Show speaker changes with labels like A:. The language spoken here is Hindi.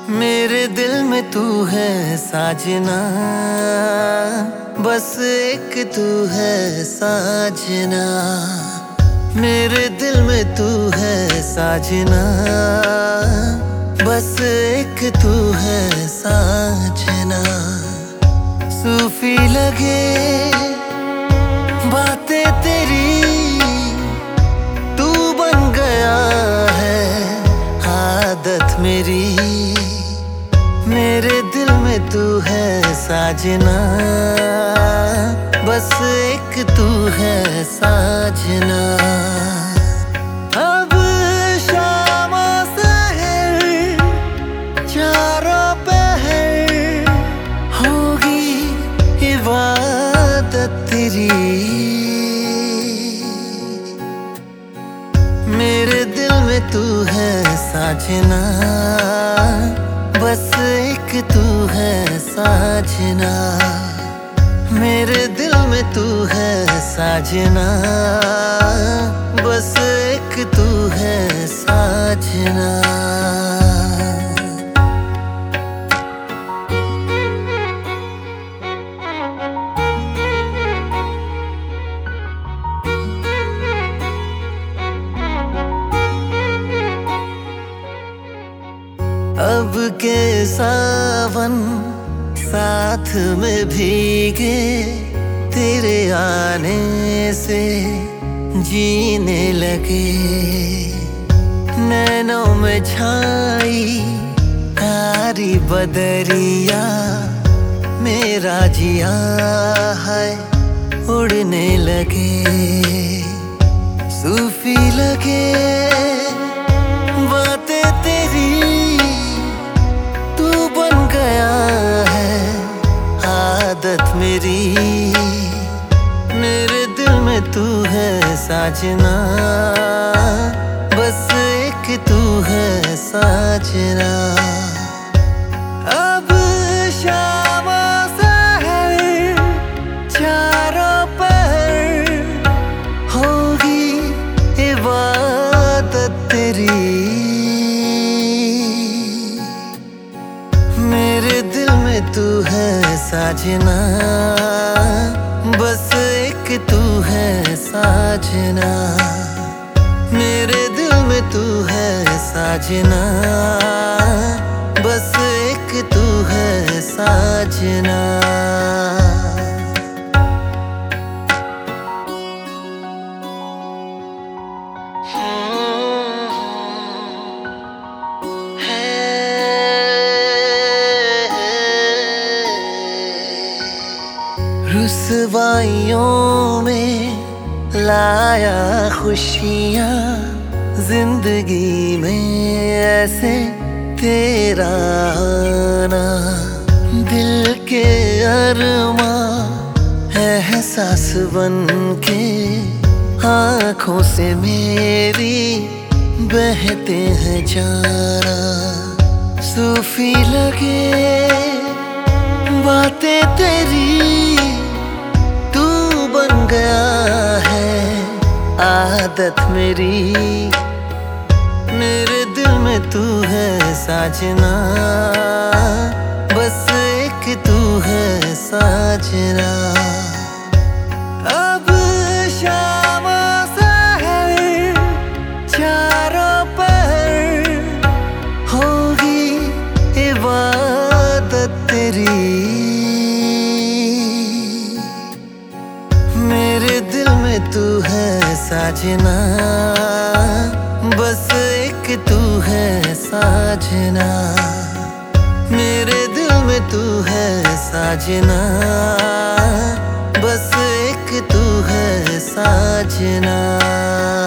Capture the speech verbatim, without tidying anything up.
A: मेरे दिल में तू है साजना, बस एक तू है साजना। मेरे दिल में तू है साजना, बस एक तू है साजना। सूफी लगे बातें तेरी, तू बन गया है आदत मेरी। मेरे दिल में तू है साजना, बस एक तू है साजना। अब शाम सहर चारों पहर होगी इबादत तेरी। मेरे दिल में तू है साजना, बस एक तू है साजना। मेरे दिल में तू है साजना, बस एक तू है साजना। अब के सावन साथ में भीगे, तेरे आने से जीने लगे। नैनों में छाई कारी बदरिया, मेरा जिया है उड़ने लगे। सूफी लगे बातें तेरी, आदत मेरी। मेरे दिल में तू है साजना, बस एक तू है साजना। अब शाम सहर चारों पहर होगी इबादत तेरी। मेरे दिल में तू है साजना, बस एक तू है साजना। मेरे दिल में तू है साजना, बस एक तू है साजना। रुसवाइयों में लाया खुशियाँ, जिंदगी में ऐसे तेरा आना। दिल के अरमा एहसास बन के आँखों से मेरी बहते हैं जाना। सूफी लगे बातें तेरी, तू बन गया है आदत मेरी। मेरे दिल में तू है साजना, बस एक तू है साजना। अब शाम सहर चारों पहर होगी इबादत तेरी। मेरे दिल में तू है साजना, बस एक तू है साजना। मेरे दिल में तू है साजना, बस एक तू है साजना।